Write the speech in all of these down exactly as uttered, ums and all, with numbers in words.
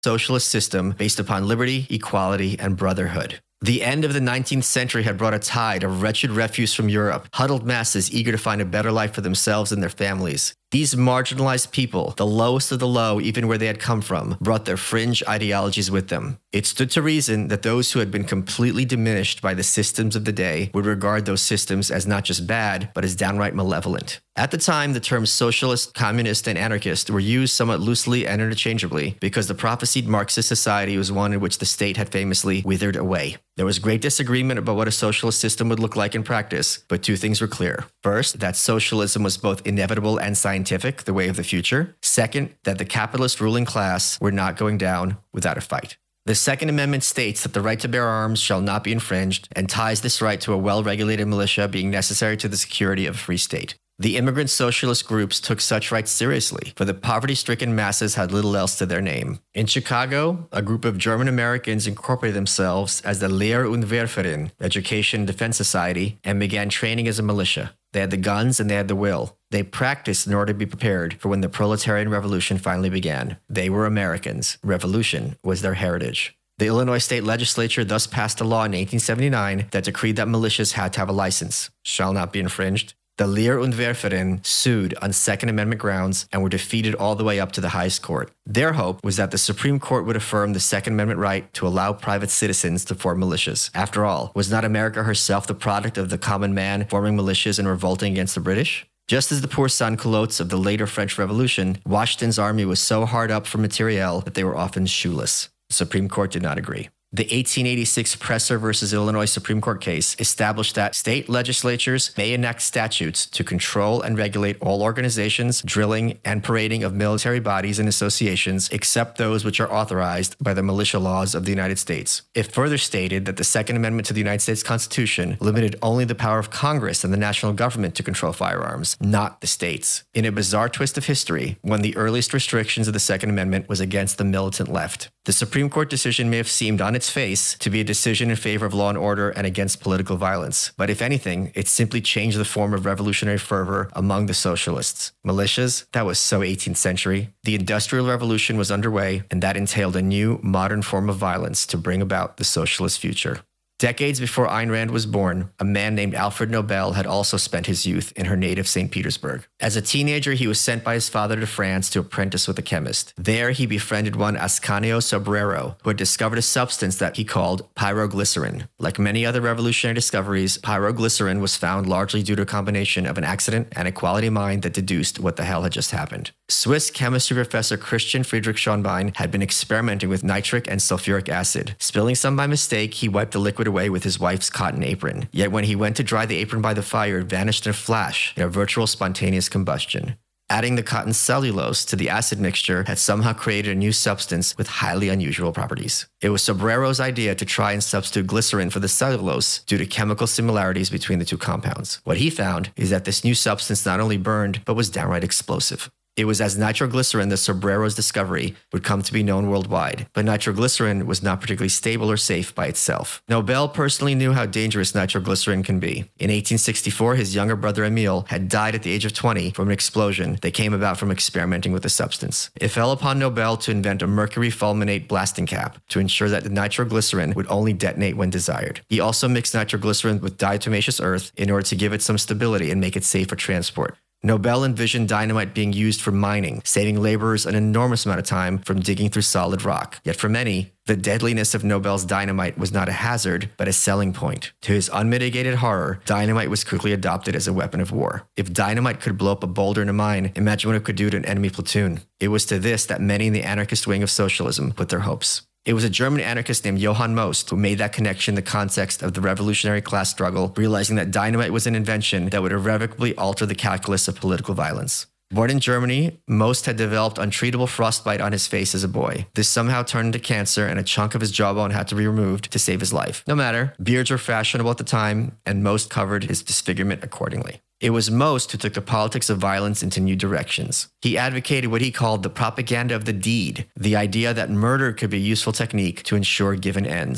socialist system based upon liberty, equality, and brotherhood. The end of the nineteenth century had brought a tide of wretched refuse from Europe, huddled masses eager to find a better life for themselves and their families. These marginalized people, the lowest of the low, even where they had come from, brought their fringe ideologies with them. It stood to reason that those who had been completely diminished by the systems of the day would regard those systems as not just bad, but as downright malevolent. At the time, the terms socialist, communist, and anarchist were used somewhat loosely and interchangeably because the prophesied Marxist society was one in which the state had famously withered away. There was great disagreement about what a socialist system would look like in practice, but two things were clear. First, that socialism was both inevitable and scientific, the way of the future. Second, that the capitalist ruling class were not going down without a fight. The Second Amendment states that the right to bear arms shall not be infringed and ties this right to a well-regulated militia being necessary to the security of a free state. The immigrant socialist groups took such rights seriously, for the poverty-stricken masses had little else to their name. In Chicago, a group of German Americans incorporated themselves as the Lehr- und Wehrverein, Education and Defense Society, and began training as a militia. They had the guns and they had the will. They practiced in order to be prepared for when the proletarian revolution finally began. They were Americans. Revolution was their heritage. The Illinois state legislature thus passed a law in eighteen seventy-nine that decreed that militias had to have a license, shall not be infringed. The Lehr- und Wehrverein sued on Second Amendment grounds and were defeated all the way up to the highest court. Their hope was that the Supreme Court would affirm the Second Amendment right to allow private citizens to form militias. After all, was not America herself the product of the common man forming militias and revolting against the British? Just as the poor sans-culottes of the later French Revolution, Washington's army was so hard up for materiel that they were often shoeless. The Supreme Court did not agree. The eighteen eighty-six Presser versus Illinois Supreme Court case established that state legislatures may enact statutes to control and regulate all organizations, drilling, and parading of military bodies and associations except those which are authorized by the militia laws of the United States. It further stated that the Second Amendment to the United States Constitution limited only the power of Congress and the national government to control firearms, not the states. In a bizarre twist of history, one of the earliest restrictions of the Second Amendment was against the militant left. The Supreme Court decision may have seemed on its face to be a decision in favor of law and order and against political violence. But if anything, it simply changed the form of revolutionary fervor among the socialists. Militias? That was so eighteenth century. The Industrial Revolution was underway, and that entailed a new, modern form of violence to bring about the socialist future. Decades before Ayn Rand was born, a man named Alfred Nobel had also spent his youth in her native Saint Petersburg. As a teenager, he was sent by his father to France to apprentice with a chemist. There, he befriended one Ascanio Sobrero, who had discovered a substance that he called pyroglycerin. Like many other revolutionary discoveries, pyroglycerin was found largely due to a combination of an accident and a quality mind that deduced what the hell had just happened. Swiss chemistry professor Christian Friedrich Schonbein had been experimenting with nitric and sulfuric acid. Spilling some by mistake, he wiped the liquid away with his wife's cotton apron. Yet when he went to dry the apron by the fire, it vanished in a flash in a virtual spontaneous combustion. Adding the cotton cellulose to the acid mixture had somehow created a new substance with highly unusual properties. It was Sobrero's idea to try and substitute glycerin for the cellulose due to chemical similarities between the two compounds. What he found is that this new substance not only burned, but was downright explosive. It was as nitroglycerin that Sobrero's discovery would come to be known worldwide, but nitroglycerin was not particularly stable or safe by itself. Nobel personally knew how dangerous nitroglycerin can be. In eighteen sixty-four, his younger brother Emile had died at the age of twenty from an explosion that came about from experimenting with the substance. It fell upon Nobel to invent a mercury fulminate blasting cap to ensure that the nitroglycerin would only detonate when desired. He also mixed nitroglycerin with diatomaceous earth in order to give it some stability and make it safe for transport. Nobel envisioned dynamite being used for mining, saving laborers an enormous amount of time from digging through solid rock. Yet for many, the deadliness of Nobel's dynamite was not a hazard, but a selling point. To his unmitigated horror, dynamite was quickly adopted as a weapon of war. If dynamite could blow up a boulder in a mine, imagine what it could do to an enemy platoon. It was to this that many in the anarchist wing of socialism put their hopes. It was a German anarchist named Johann Most who made that connection in the context of the revolutionary class struggle, realizing that dynamite was an invention that would irrevocably alter the calculus of political violence. Born in Germany, Most had developed untreatable frostbite on his face as a boy. This somehow turned into cancer, and a chunk of his jawbone had to be removed to save his life. No matter, beards were fashionable at the time, and Most covered his disfigurement accordingly. It was Most who took the politics of violence into new directions. He advocated what he called the propaganda of the deed, the idea that murder could be a useful technique to ensure given ends.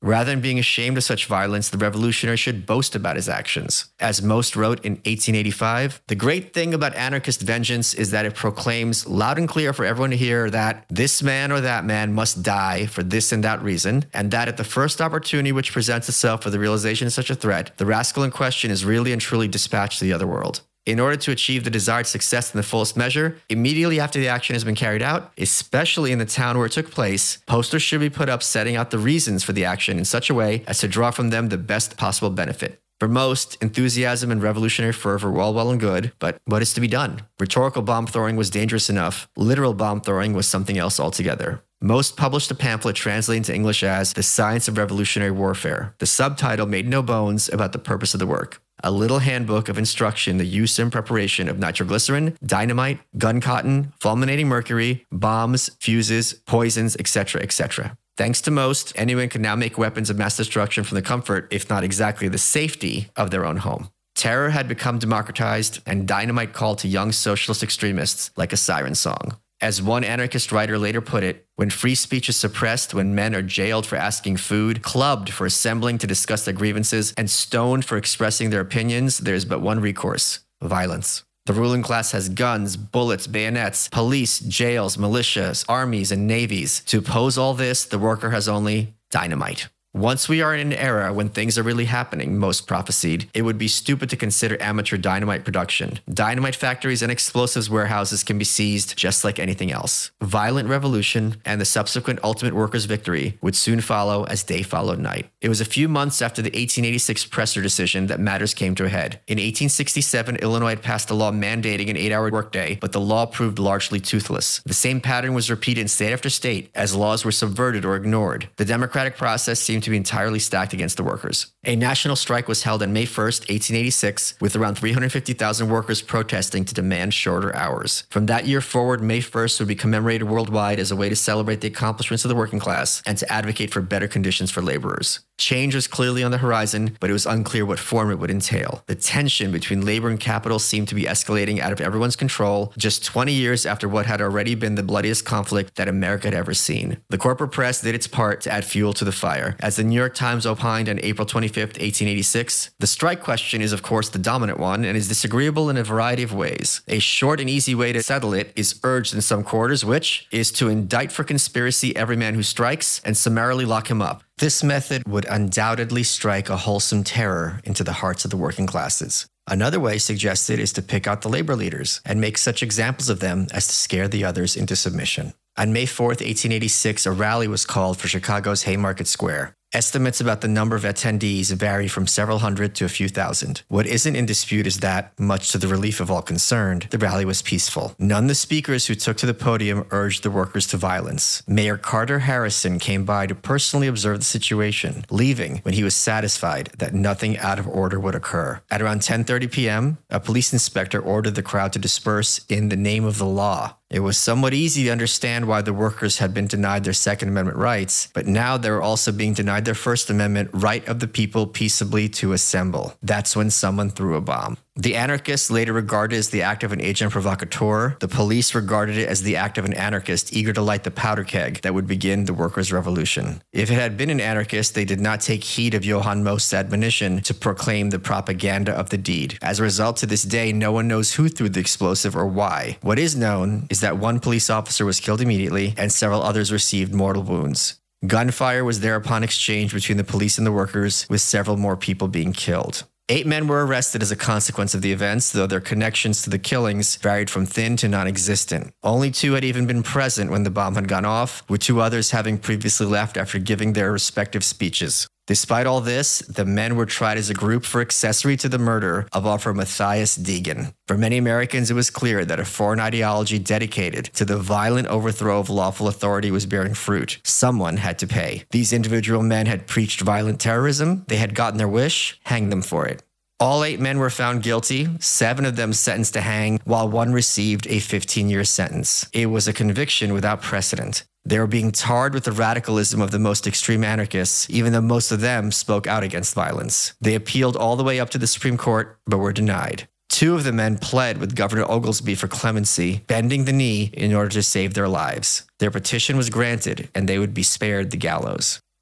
Rather than being ashamed of such violence, the revolutionary should boast about his actions. As Most wrote in eighteen eighty-five, the great thing about anarchist vengeance is that it proclaims loud and clear for everyone to hear that this man or that man must die for this and that reason, and that at the first opportunity which presents itself for the realization of such a threat, the rascal in question is really and truly dispatched to the other world. In order to achieve the desired success in the fullest measure, immediately after the action has been carried out, especially in the town where it took place, posters should be put up setting out the reasons for the action in such a way as to draw from them the best possible benefit. For most, enthusiasm and revolutionary fervor were all well and good, but what is to be done? Rhetorical bomb throwing was dangerous enough. Literal bomb throwing was something else altogether. Most published a pamphlet translated into English as The Science of Revolutionary Warfare. The subtitle made no bones about the purpose of the work. A little handbook of instruction, the use and preparation of nitroglycerin, dynamite, gun cotton, fulminating mercury, bombs, fuses, poisons, et cetera, et cetera. Thanks to Most, anyone can now make weapons of mass destruction from the comfort, if not exactly the safety, of their own home. Terror had become democratized, and dynamite called to young socialist extremists like a siren song. As one anarchist writer later put it, when free speech is suppressed, when men are jailed for asking food, clubbed for assembling to discuss their grievances, and stoned for expressing their opinions, there is but one recourse: violence. The ruling class has guns, bullets, bayonets, police, jails, militias, armies, and navies. To oppose all this, the worker has only dynamite. Once we are in an era when things are really happening, Most prophesied, it would be stupid to consider amateur dynamite production. Dynamite factories and explosives warehouses can be seized just like anything else. Violent revolution and the subsequent ultimate workers' victory would soon follow as day followed night. It was a few months after the eighteen eighty-six Presser decision that matters came to a head. In eighteen sixty-seven, Illinois had passed a law mandating an eight-hour workday, but the law proved largely toothless. The same pattern was repeated in state after state as laws were subverted or ignored. The democratic process seemed to be entirely stacked against the workers. A national strike was held on May first, eighteen eighty-six, with around three hundred fifty thousand workers protesting to demand shorter hours. From that year forward, May first would be commemorated worldwide as a way to celebrate the accomplishments of the working class and to advocate for better conditions for laborers. Change was clearly on the horizon, but it was unclear what form it would entail. The tension between labor and capital seemed to be escalating out of everyone's control just twenty years after what had already been the bloodiest conflict that America had ever seen. The corporate press did its part to add fuel to the fire. As the New York Times opined on April twenty-fifth, eighteen eighty-six, the strike question is of course the dominant one and is disagreeable in a variety of ways. A short and easy way to settle it is urged in some quarters, which is to indict for conspiracy every man who strikes and summarily lock him up. This method would undoubtedly strike a wholesome terror into the hearts of the working classes. Another way suggested is to pick out the labor leaders and make such examples of them as to scare the others into submission. On May fourth, eighteen eighty-six, a rally was called for Chicago's Haymarket Square. Estimates about the number of attendees vary from several hundred to a few thousand. What isn't in dispute is that, much to the relief of all concerned, the rally was peaceful. None of the speakers who took to the podium urged the workers to violence. Mayor Carter Harrison came by to personally observe the situation, leaving when he was satisfied that nothing out of order would occur. At around ten thirty p.m., a police inspector ordered the crowd to disperse in the name of the law. It was somewhat easy to understand why the workers had been denied their Second Amendment rights, but now they were also being denied their First Amendment right of the people peaceably to assemble. That's when someone threw a bomb. The anarchists later regarded it as the act of an agent provocateur. The police regarded it as the act of an anarchist eager to light the powder keg that would begin the workers' revolution. If it had been an anarchist, they did not take heed of Johann Most's admonition to proclaim the propaganda of the deed. As a result, to this day, no one knows who threw the explosive or why. What is known is that one police officer was killed immediately and several others received mortal wounds. Gunfire was thereupon exchanged between the police and the workers, with several more people being killed. Eight men were arrested as a consequence of the events, though their connections to the killings varied from thin to non-existent. Only two had even been present when the bomb had gone off, with two others having previously left after giving their respective speeches. Despite all this, the men were tried as a group for accessory to the murder of Officer Matthias Degen. For many Americans, it was clear that a foreign ideology dedicated to the violent overthrow of lawful authority was bearing fruit. Someone had to pay. These individual men had preached violent terrorism. They had gotten their wish. Hang them for it. All eight men were found guilty, seven of them sentenced to hang, while one received a fifteen-year sentence. It was a conviction without precedent. They were being tarred with the radicalism of the most extreme anarchists, even though most of them spoke out against violence. They appealed all the way up to the Supreme Court, but were denied. Two of the men pled with Governor Oglesby for clemency, bending the knee in order to save their lives. Their petition was granted, and they would be spared the gallows.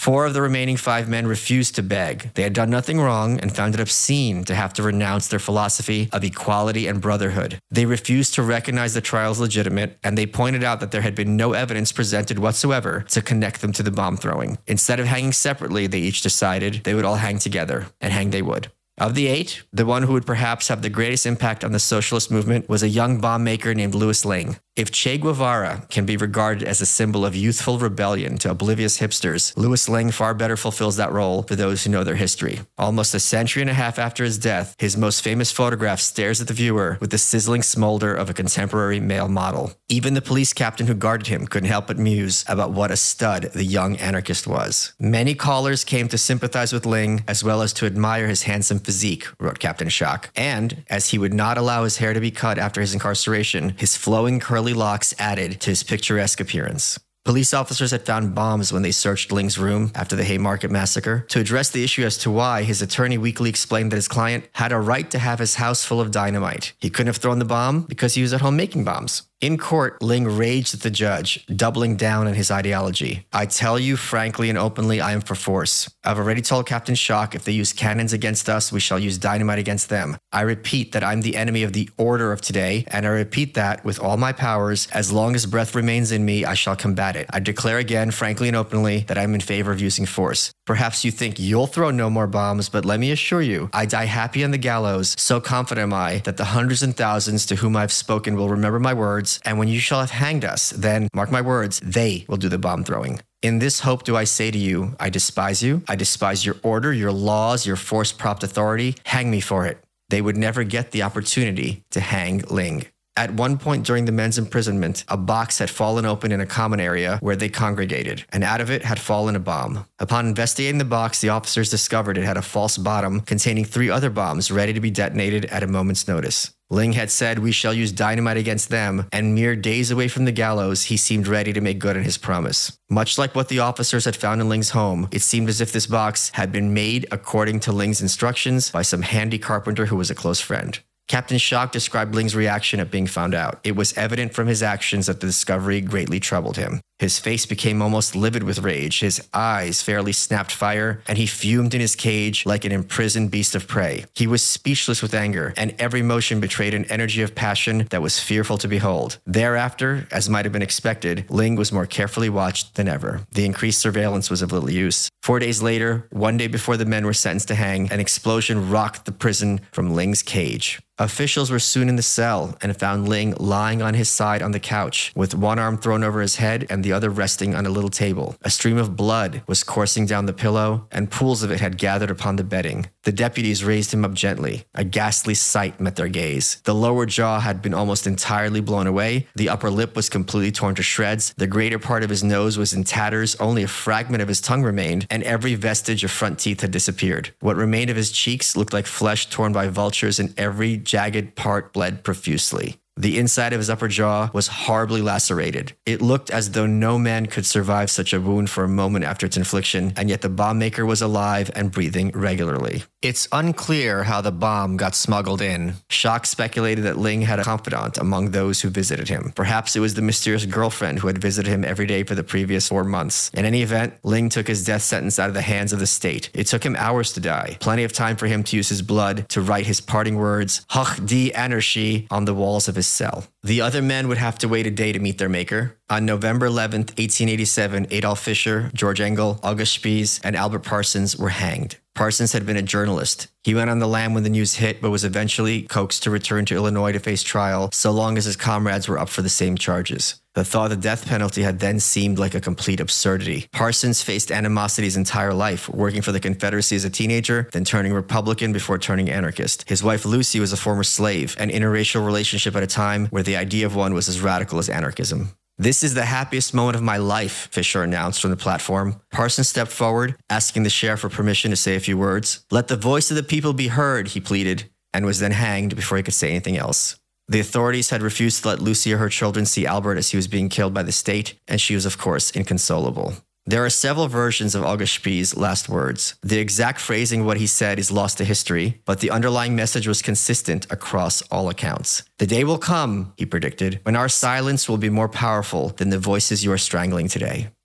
Four of the remaining five men refused to beg. They had done nothing wrong and found it obscene to have to renounce their philosophy of equality and brotherhood. They refused to recognize the trial as legitimate, and they pointed out that there had been no evidence presented whatsoever to connect them to the bomb throwing. Instead of hanging separately, they each decided they would all hang together, and hang they would. Of the eight, the one who would perhaps have the greatest impact on the socialist movement was a young bomb maker named Louis Lingg. If Che Guevara can be regarded as a symbol of youthful rebellion to oblivious hipsters, Louis Lingg far better fulfills that role for those who know their history. Almost a century and a half after his death, his most famous photograph stares at the viewer with the sizzling smolder of a contemporary male model. Even the police captain who guarded him couldn't help but muse about what a stud the young anarchist was. Many callers came to sympathize with Lingg, as well as to admire his handsome physique, wrote Captain Schock. And, as he would not allow his hair to be cut after his incarceration, his flowing curly locks added to his picturesque appearance. Police officers had found bombs when they searched Lingg's room after the Haymarket massacre. To address the issue as to why, his attorney weakly explained that his client had a right to have his house full of dynamite. He couldn't have thrown the bomb because he was at home making bombs. In court, Lingg raged at the judge, doubling down on his ideology. I tell you frankly and openly, I am for force. I've already told Captain Schock if they use cannons against us, we shall use dynamite against them. I repeat that I'm the enemy of the order of today, and I repeat that with all my powers, as long as breath remains in me, I shall combat it. I declare again, frankly and openly, that I'm in favor of using force. Perhaps you think you'll throw no more bombs, but let me assure you, I die happy on the gallows. So confident am I that the hundreds and thousands to whom I've spoken will remember my words, and when you shall have hanged us, then, mark my words, they will do the bomb throwing. In this hope do I say to you, I despise you, I despise your order, your laws, your force-propped authority. Hang me for it. They would never get the opportunity to hang Lingg. At one point during the men's imprisonment, a box had fallen open in a common area where they congregated, and out of it had fallen a bomb. Upon investigating the box, the officers discovered it had a false bottom containing three other bombs ready to be detonated at a moment's notice. Lingg had said, we shall use dynamite against them, and mere days away from the gallows, he seemed ready to make good on his promise. Much like what the officers had found in Lingg's home, it seemed as if this box had been made according to Lingg's instructions by some handy carpenter who was a close friend. Captain Schock described Lingg's reaction at being found out. It was evident from his actions that the discovery greatly troubled him. His face became almost livid with rage, his eyes fairly snapped fire, and he fumed in his cage like an imprisoned beast of prey. He was speechless with anger, and every motion betrayed an energy of passion that was fearful to behold. Thereafter, as might have been expected, Lingg was more carefully watched than ever. The increased surveillance was of little use. Four days later, one day before the men were sentenced to hang, an explosion rocked the prison from Lingg's cage. Officials were soon in the cell and found Lingg lying on his side on the couch, with one arm thrown over his head and the other resting on a little table. A stream of blood was coursing down the pillow, and pools of it had gathered upon the bedding. The deputies raised him up gently. A ghastly sight met their gaze. The lower jaw had been almost entirely blown away, the upper lip was completely torn to shreds, the greater part of his nose was in tatters, only a fragment of his tongue remained, and every vestige of front teeth had disappeared. What remained of his cheeks looked like flesh torn by vultures, and every jagged part bled profusely. The inside of his upper jaw was horribly lacerated. It looked as though no man could survive such a wound for a moment after its infliction, and yet the bomb maker was alive and breathing regularly. It's unclear how the bomb got smuggled in. Schock speculated that Lingg had a confidant among those who visited him. Perhaps it was the mysterious girlfriend who had visited him every day for the previous four months. In any event, Lingg took his death sentence out of the hands of the state. It took him hours to die, plenty of time for him to use his blood to write his parting words, Hoch die Anarchie, on the walls of his cell. The other men would have to wait a day to meet their maker. On November eleventh, eighteen eighty-seven, Adolf Fischer, George Engel, August Spies, and Albert Parsons were hanged. Parsons had been a journalist. He went on the lam when the news hit, but was eventually coaxed to return to Illinois to face trial, so long as his comrades were up for the same charges. The thought of the death penalty had then seemed like a complete absurdity. Parsons faced animosity his entire life, working for the Confederacy as a teenager, then turning Republican before turning anarchist. His wife Lucy was a former slave, an interracial relationship at a time where the idea of one was as radical as anarchism. This is the happiest moment of my life, Fischer announced from the platform. Parsons stepped forward, asking the sheriff for permission to say a few words. Let the voice of the people be heard, he pleaded, and was then hanged before he could say anything else. The authorities had refused to let Lucy or her children see Albert as he was being killed by the state, and she was, of course, inconsolable. There are several versions of August Spies' last words. The exact phrasing of what he said is lost to history, but the underlying message was consistent across all accounts. The day will come, he predicted, when our silence will be more powerful than the voices you are strangling today.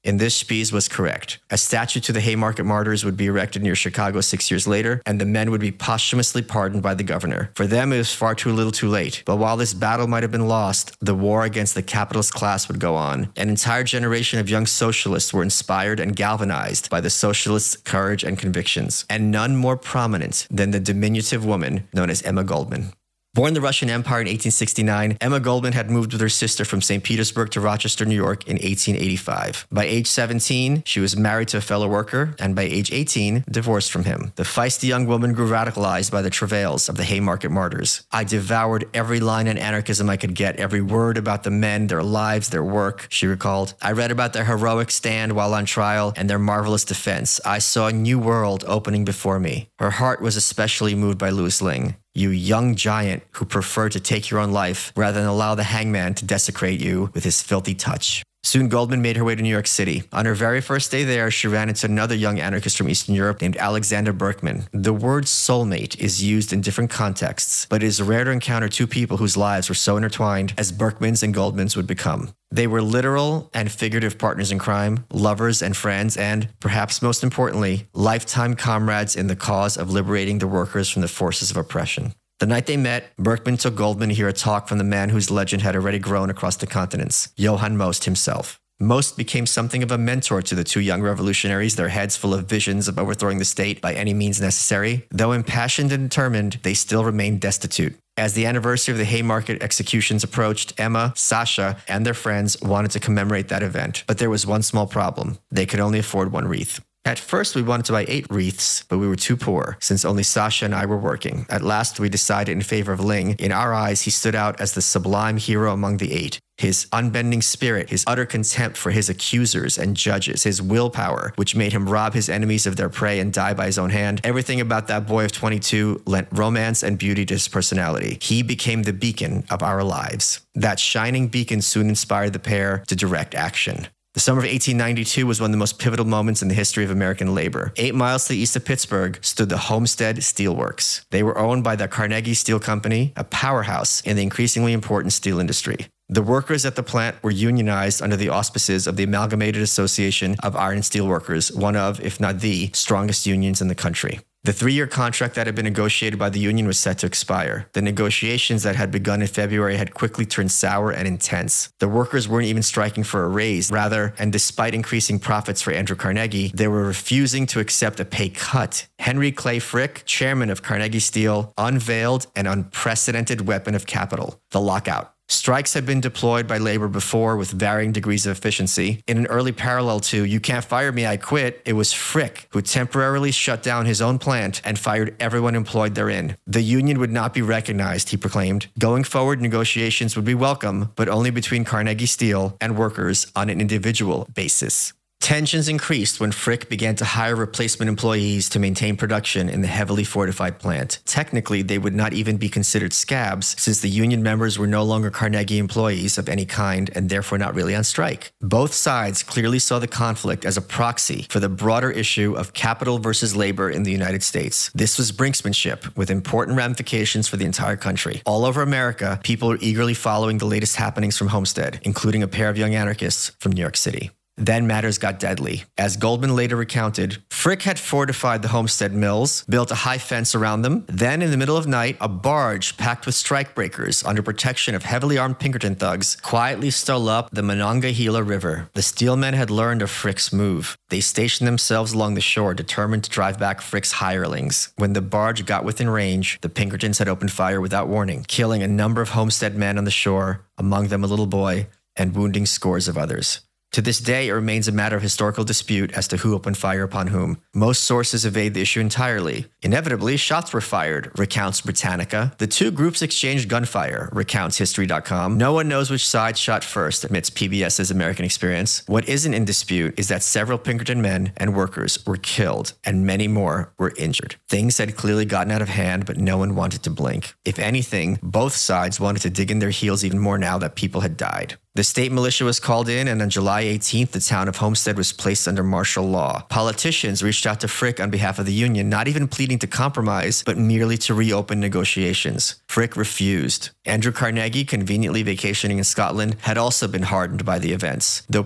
In this, Spies was correct. A statue to the Haymarket Martyrs would be erected near Chicago six years later, and the men would be posthumously pardoned by the governor. For them, it was far too little too late. But while this battle might have been lost, the war against the capitalist class would go on. An entire generation of young socialists were inspired and galvanized by the socialists' courage and convictions, and none more prominent than the diminutive woman known as Emma Goldman. Born in the Russian Empire in eighteen sixty-nine, Emma Goldman had moved with her sister from Saint Petersburg to Rochester, New York in eighteen eighty-five. By age seventeen, she was married to a fellow worker, and by age eighteen, divorced from him. The feisty young woman grew radicalized by the travails of the Haymarket Martyrs. I devoured every line in anarchism I could get, every word about the men, their lives, their work, she recalled. I read about their heroic stand while on trial and their marvelous defense. I saw a new world opening before me. Her heart was especially moved by Louis Ling. You young giant who preferred to take your own life rather than allow the hangman to desecrate you with his filthy touch. Soon Goldman made her way to New York City. On her very first day there, she ran into another young anarchist from Eastern Europe named Alexander Berkman. The word soulmate is used in different contexts, but it is rare to encounter two people whose lives were so intertwined as Berkman's and Goldman's would become. They were literal and figurative partners in crime, lovers and friends, and, perhaps most importantly, lifetime comrades in the cause of liberating the workers from the forces of oppression. The night they met, Berkman took Goldman to hear a talk from the man whose legend had already grown across the continents, Johann Most himself. Most became something of a mentor to the two young revolutionaries, their heads full of visions of overthrowing the state by any means necessary. Though impassioned and determined, they still remained destitute. As the anniversary of the Haymarket executions approached, Emma, Sasha, and their friends wanted to commemorate that event. But there was one small problem. They could only afford one wreath. At first, we wanted to buy eight wreaths, but we were too poor, since only Sasha and I were working. At last, we decided in favor of Ling. In our eyes, he stood out as the sublime hero among the eight. His unbending spirit, his utter contempt for his accusers and judges, his willpower, which made him rob his enemies of their prey and die by his own hand. Everything about that boy of twenty-two lent romance and beauty to his personality. He became the beacon of our lives. That shining beacon soon inspired the pair to direct action. The summer of eighteen ninety-two was one of the most pivotal moments in the history of American labor. Eight miles to the east of Pittsburgh stood the Homestead Steel Works. They were owned by the Carnegie Steel Company, a powerhouse in the increasingly important steel industry. The workers at the plant were unionized under the auspices of the Amalgamated Association of Iron and Steel Workers, one of, if not the, strongest unions in the country. The three-year contract that had been negotiated by the union was set to expire. The negotiations that had begun in February had quickly turned sour and intense. The workers weren't even striking for a raise. Rather, and despite increasing profits for Andrew Carnegie, they were refusing to accept a pay cut. Henry Clay Frick, chairman of Carnegie Steel, unveiled an unprecedented weapon of capital, the lockout. Strikes had been deployed by labor before with varying degrees of efficiency. In an early parallel to "you can't fire me, I quit," it was Frick who temporarily shut down his own plant and fired everyone employed therein. The union would not be recognized, he proclaimed. Going forward, negotiations would be welcome, but only between Carnegie Steel and workers on an individual basis. Tensions increased when Frick began to hire replacement employees to maintain production in the heavily fortified plant. Technically, they would not even be considered scabs, since the union members were no longer Carnegie employees of any kind and therefore not really on strike. Both sides clearly saw the conflict as a proxy for the broader issue of capital versus labor in the United States. This was brinksmanship, with important ramifications for the entire country. All over America, people were eagerly following the latest happenings from Homestead, including a pair of young anarchists from New York City. Then matters got deadly. As Goldman later recounted, Frick had fortified the Homestead mills, built a high fence around them. Then, in the middle of night, a barge packed with strikebreakers under protection of heavily armed Pinkerton thugs quietly stole up the Monongahela River. The steelmen had learned of Frick's move. They stationed themselves along the shore, determined to drive back Frick's hirelings. When the barge got within range, the Pinkertons had opened fire without warning, killing a number of Homestead men on the shore, among them a little boy, and wounding scores of others. To this day, it remains a matter of historical dispute as to who opened fire upon whom. Most sources evade the issue entirely. Inevitably, shots were fired, recounts Britannica. The two groups exchanged gunfire, recounts History dot com. No one knows which side shot first, admits P B S's American Experience. What isn't in dispute is that several Pinkerton men and workers were killed, and many more were injured. Things had clearly gotten out of hand, but no one wanted to blink. If anything, both sides wanted to dig in their heels even more now that people had died. The state militia was called in, and on July eighteenth, the town of Homestead was placed under martial law. Politicians reached out to Frick on behalf of the union, not even pleading to compromise, but merely to reopen negotiations. Frick refused. Andrew Carnegie, conveniently vacationing in Scotland, had also been hardened by the events. Though